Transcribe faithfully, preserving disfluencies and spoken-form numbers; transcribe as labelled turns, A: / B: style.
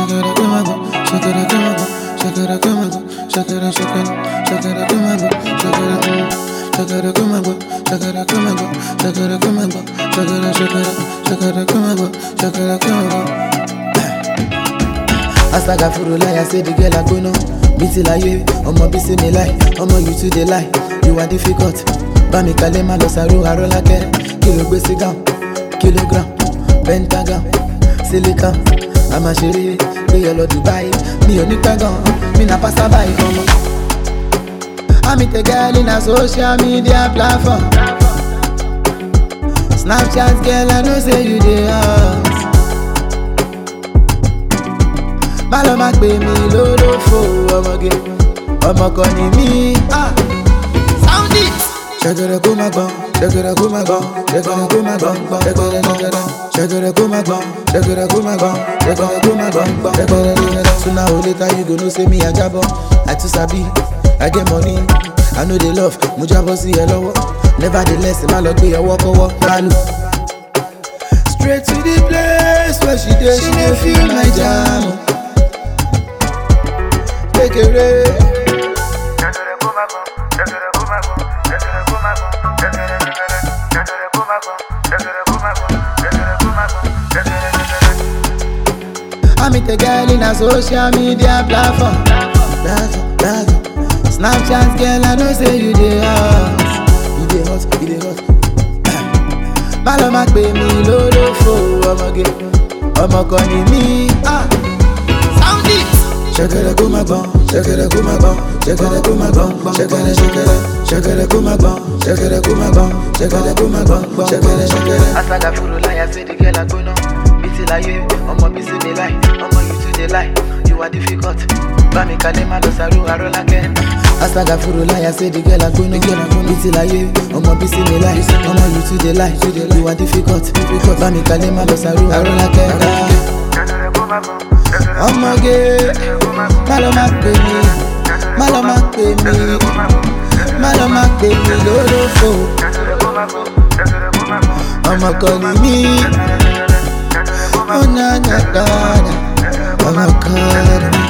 A: shakara come on, shakara come on, shakara come on, shakara shakara, shakara come on, shakara, shakara come on, shakara come on, shakara come on, shakara shakara, shakara come on, shakara come on. Asaga furu lie, I say the girl I go no. Biti lie, omo bisi me lie, omo you too dey lie. You are difficult. Bami kalema lo saru arola kere. Kilo gbesi gam, kilogram, pentagram, silicon. I'm a chérie, we all Dubai. Me on Nikagon, me na passa by come. I meet a girl in a social media platform. Snapchat girl, I know say you dey hot. Malo mak be me lolo fo, omo ge, omo koni mi. Ah, sound it. Shakara kuma gong, shakara kuma gong, shakara kuma gong, shakara shakara, shakara kuma gong, shakara kuma gong, shakara kuma gong, shakara shakara. Sooner or later you go know say me a jabo. I too sabi, I get money, I know they love. Mujabo si hello, nevertheless my luck be a walk over. Malu. Straight to the place where she dey, she dey feel my jam. Take it away. Shakara kuma gong, shakara kuma gong. I meet a girl in a social media platform. Platform, platform. Snapchat girl, I know say you dey hot. You dey hot, you dey hot. Malo mak be me lolo fo, omo ge, omo koni mi. Ah, sound it. Shakara kuma gong, shakara kuma gong, shakara kuma gong, shakara shakara, shakara kuma gong, shakara kuma gong, shakara kuma gong, shakara shakara. Asaga furu lie, I say the girl I go no. Biti lie, omo bisi me lie, omo you too dey lie. You are difficult. Bami kalema lo saru arola kere. Asaga furu lie, I say the girl I go no. Biti lie, omo bisi me lie, omo you too dey lie. You are difficult. Bami kalema lo saru arola kere. Omo ge, malo mak be me, malo mak be me, malo mak be me lolo fo. Omo koni mi, oh na na na na, omo koni mi.